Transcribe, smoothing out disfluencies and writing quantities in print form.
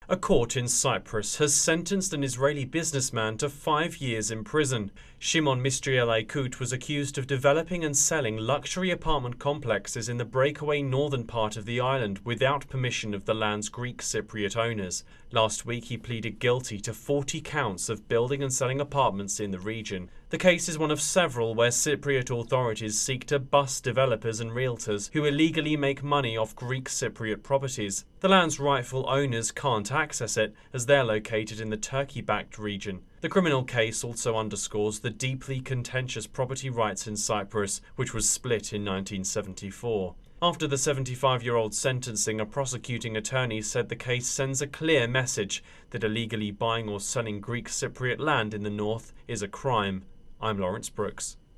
A court in Cyprus has sentenced an Israeli businessman to 5 years in prison. Shimon Mistriel Aikut was accused of developing and selling luxury apartment complexes in the breakaway northern part of the island without permission of the land's Greek Cypriot owners. Last week he pleaded guilty to 40 counts of building and selling apartments in the region. The case is one of several where Cypriot authorities seek to bust developers and realtors who illegally make money off Greek Cypriot properties. The land's rightful owners can't access it as they're located in the Turkey-backed region. The criminal case also underscores the deeply contentious property rights in Cyprus, which was split in 1974. After the 75-year-old sentencing, a prosecuting attorney said the case sends a clear message that illegally buying or selling Greek Cypriot land in the north is a crime. I'm Lawrence Brooks.